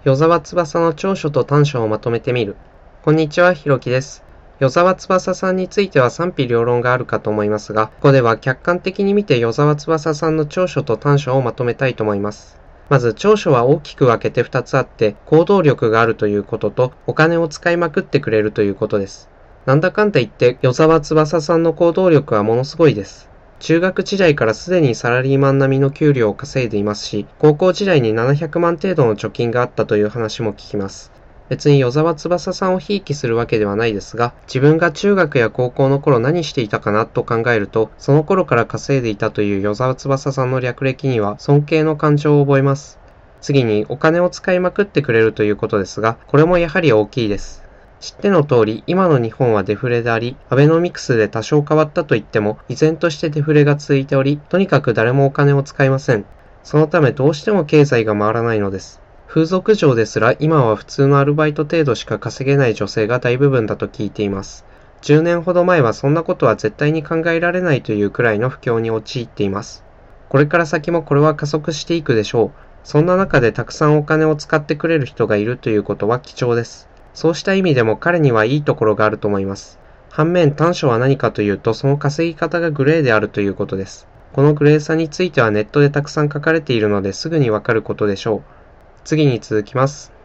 与沢翼の長所と短所をまとめてみる。こんにちは、ひろきです。与沢翼さんについては賛否両論があるかと思いますが、ここでは客観的に見て与沢翼さんの長所と短所をまとめたいと思います。まず長所は大きく分けて2つあって、行動力があるということと、お金を使いまくってくれるということです。なんだかんだ言って、与沢翼さんの行動力はものすごいです。中学時代からすでにサラリーマン並みの給料を稼いでいますし、高校時代に700万程度の貯金があったという話も聞きます。別に与沢翼さんをひいきするわけではないですが、自分が中学や高校の頃何していたかなと考えると、その頃から稼いでいたという与沢翼さんの略歴には尊敬の感情を覚えます。次にお金を使いまくってくれるということですが、これもやはり大きいです。知っての通り、今の日本はデフレであり、アベノミクスで多少変わったと言っても、依然としてデフレが続いており、とにかく誰もお金を使いません。そのためどうしても経済が回らないのです。風俗嬢ですら今は普通のアルバイト程度しか稼げない女性が大部分だと聞いています。10年ほど前はそんなことは絶対に考えられないというくらいの不況に陥っています。これから先もこれは加速していくでしょう。そんな中でたくさんお金を使ってくれる人がいるということは貴重です。そうした意味でも彼にはいいところがあると思います。反面短所は何かというと、その稼ぎ方がグレーであるということです。このグレーさについてはネットでたくさん書かれているのですぐにわかることでしょう。次に続きます。